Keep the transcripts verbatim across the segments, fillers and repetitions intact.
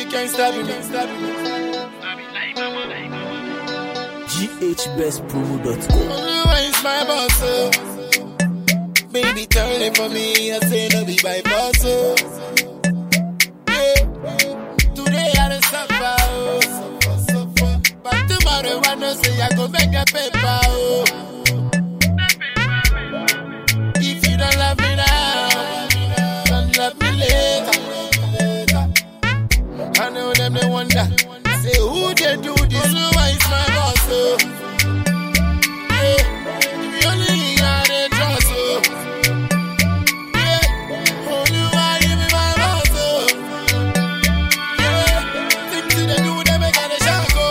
can't stop me, can't stop me. G H best promo dot com. Oluwa is my boss, oh. Baby, turn it for me. I say no be by boss, oh. Yeah. Today I don't suffer, oh. But tomorrow I know say I go make a paper, oh. If you don't love me now, don't love me later. I know them they wonder, say who they do this. Oluwa is my boss, oh. Yeah. If you only had a trust, oh. Yeah. Oluwa, you be my boss, oh. Yeah. Things they do, they make a shock, oh.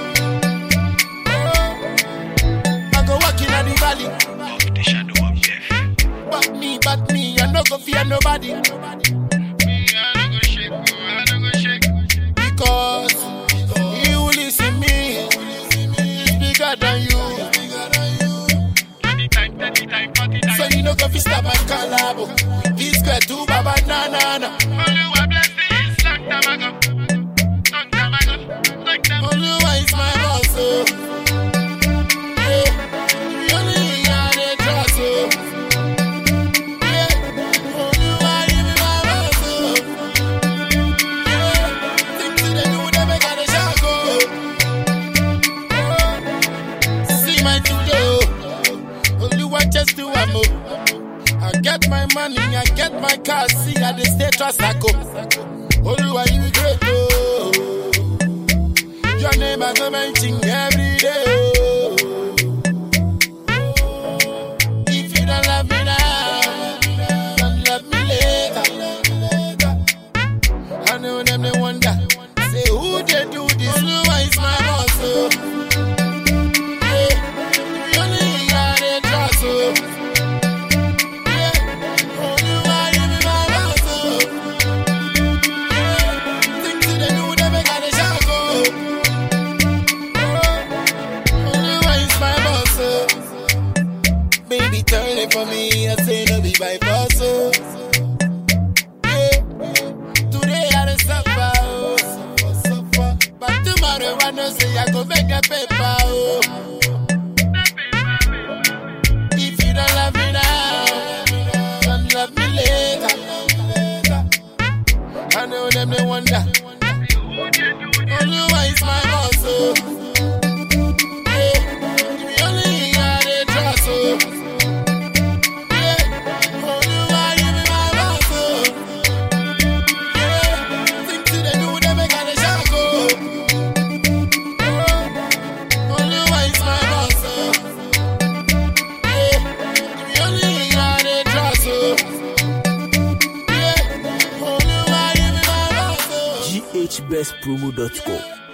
Oh. I go walking at the valley of the shadow of death. but me, but me, I no go fear nobody. Me, I no go shake, oh, I no go shake. Because you listen me, it's bigger than you. Thirty time, thirty time, forty time. So you no go fi stop my collabo. This girl too baba na na na. Oluwa bless me, long time ago. Long time ago, long time ago. Oluwa is my boss, oh. Yeah, you only had a trust, oh. Yeah, Oluwa, you be my boss, oh. Yeah, things they do, they make a shock, oh. Oh, see my today, oh. Oluwa just do am, oh. I get my money, I get my car, see I the stay trust I go. Oluwa, you be great, oh. Your name I go mention every day, oh. If you don't love me now, don't love me later. I know them they wonder, say who they do this. Oluwa is my boss, oh. Yeah, you only got a trust, oh. Yeah, Oluwa, you be my boss, oh. Yeah, things they do, they make a shock, oh. Oluwa is my boss, oh. Baby, turn it for me. I say no be by boss, oh. Yeah. Today I don't suffer, oh. But tomorrow I know say I go make a paper, oh. If you don't love me now, don't love me later. I know them they wonder, Oluwa is my boss, oh. Yeah, if you only had a trust, oh. Yeah, Oluwa, you be my boss, oh. Yeah, things they do, they make a shock, oh. Oh, Oluwa is my boss, oh. Yeah, if you only had a trust, oh. Yeah, Oluwa, you be my boss, oh. G H best promo dot com.